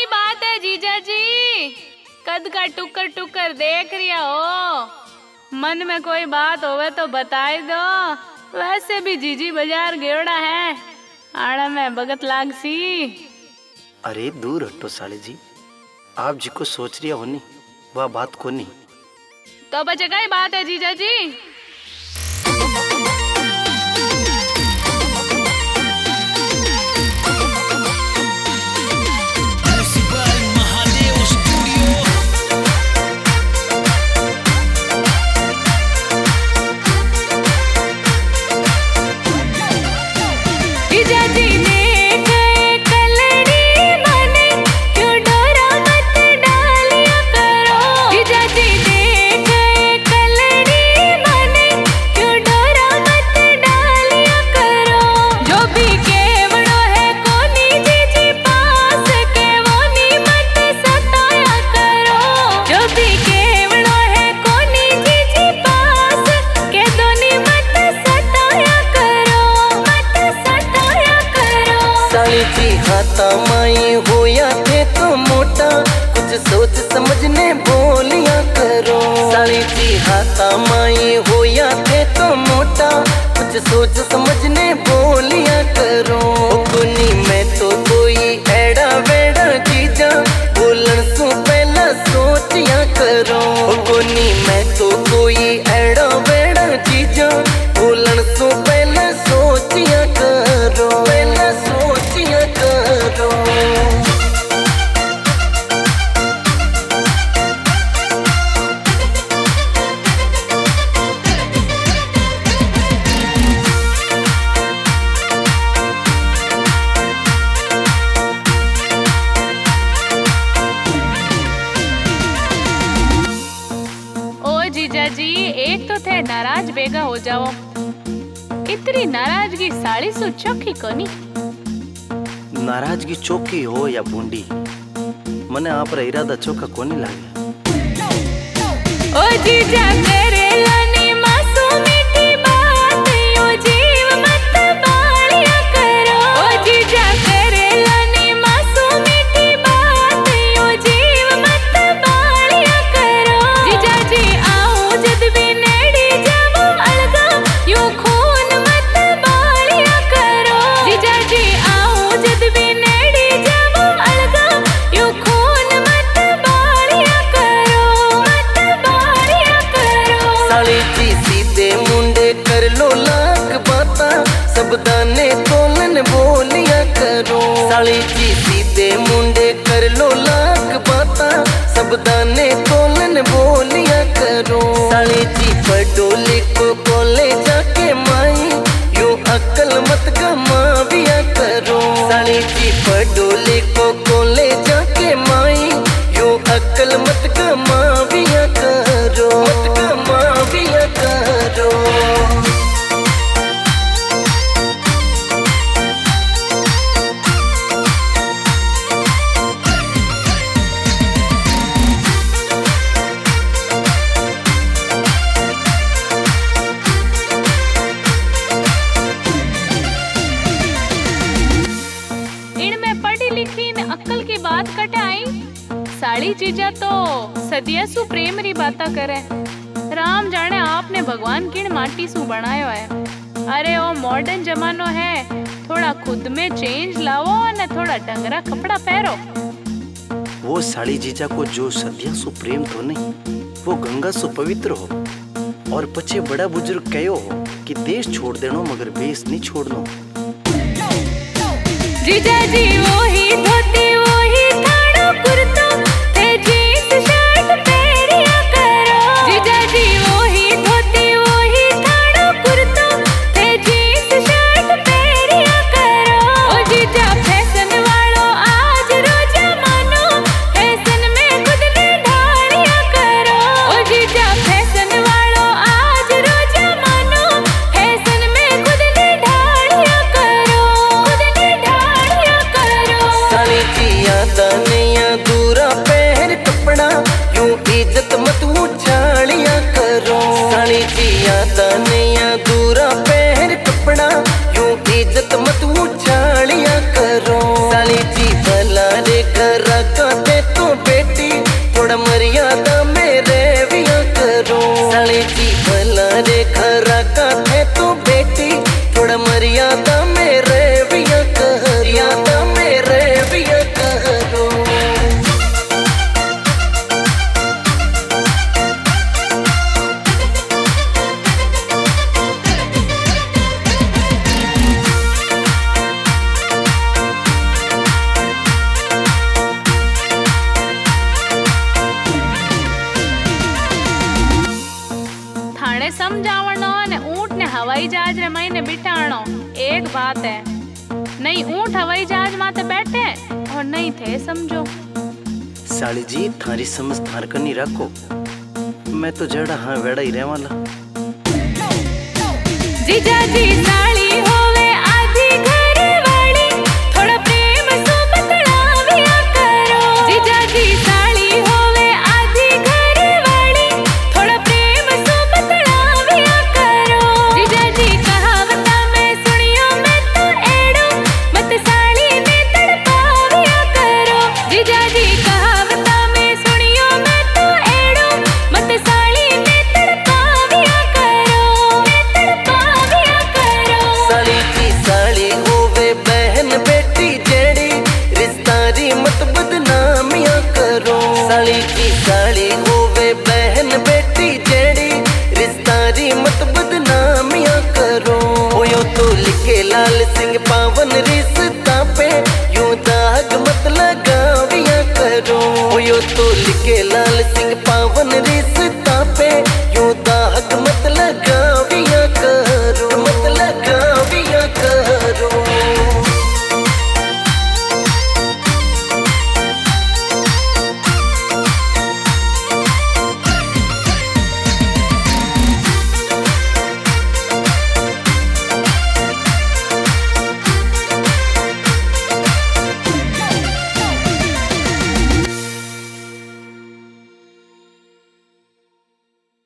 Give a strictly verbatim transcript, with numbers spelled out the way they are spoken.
कई बात है जीजा जी? कद का टुकर टुकर देख रिया हो। मन में कोई बात होवे तो बताई दो। वैसे भी जीजी बाजार गेवड़ा है, आड़ा में भगत लाग सी। अरे दूर हटो साले जी, आप जी को सोच रिया होनी वह बात को नहीं। तो बचे कई बात है जीजा जी? हाथा माई होया थे तो मोटा, कुछ सोच समझने बोलिया करो। साली जी हाथा माई होया थे तो मोटा, कुछ सोच समझने बोलिया करो। कोनी मैं तो कोई एड़ा वेड़ा जीजा, बोलन सु पहला सोचिया करो। कोनी मैं तो कोई एड़ा वेड़ा जीजा, बोलन सु पहला सोचिया करो। पहला सोचिया करो। जीजा जी एक तो थे नाराज बेगा हो जाओ। इतनी नाराजगी साड़ी सु चोखी कोनी। नाराजगी चोखी हो या बूंदी, मने आप रा इरादा चोखा कोनी लागे। ओ जीजा तेरे लानी मासूम मीठी बात, यो जीव मत बालिया करो। ओ जीजा तेरे लानी मासूम मीठी बात, यो जीव मत बालिया करो। जीजा जी सबदाने तोलन बोलिया करो। साली जी सीधे मुंडे कर लो लाख बाता, सबदाने तोलन बोलिया करो। साली जी पढ़ो लिखो कॉलेज जाके माई, यूं अक्ल मत गमाविया करो। साली जी पढ़ो लिखो कॉलेज जाके माई, यूं अक्ल मत गमाविया करो। मत गमाविया करो। अक्ल की बात कटे आई। साड़ी जीजा तो सदिया सु प्रेम री बाता करे। राम जाने आपने भगवान किन माटी सु बनायो है। अरे ओ मॉडर्न जमानो है, थोड़ा खुद में चेंज लाओ न थोड़ा डंगरा कपड़ा पहरो। वो साड़ी जीजा को जो सदिया सु प्रेम तो नहीं, वो गंगा सु पवित्र हो। और पछे बड़ा बुजुर्ग कहो हो कि देश छोड़ देनो मगर बेस नहीं छोड़नो। जीजा जी वही धोती वही थाड़ो कुर्तो, ते जीन्स शर्ट पहरिया करो। जीजा जी वही धोती वही थाड़ो कुर्तो, ते जीन्स शर्ट पहरिया करो। ओ जीजा फैशन वालो आज रोज मानो, फैशन में खुद ने ढालिया करो। ओ जीजा फैशन वालो आज रोज मानो, फैशन में खुद ने ढालिया करो। खुद ने ढालिया करो। नहीं ऊंट हवाई जहाज माते बैठे और नहीं थे समझो। साली जी थारी समझ थार कर नहीं रखो, मैं तो जड़ा हाँ वेड़ा ही रह वाला। जीजा जी साली होवे आधी घर वाली, थोड़ा प्रेम सो बतलाविया करो। जीजा जी साली होवे आधी घर वाली, थोड़ा प्रेम सो बतलाविया करो। जीजा जी कहावता मैं सुनियो मैं तो एड़ो, मत साली ने तड़पाविया करो। जीजा जी कहावता मैं सुनियो मैं तो एड़ो, मत साली ने तड़पाविया करो, तड़पाविया करो। साली की साली होवे बहन बेटी जेड़ी, रिश्तारी मत बदनामियां करो। साली की साली होवे बहन बेटी जेड़ी, रिश्तारी मत बदनामियां करो। होयो तो लिखे लाल सिंह पावन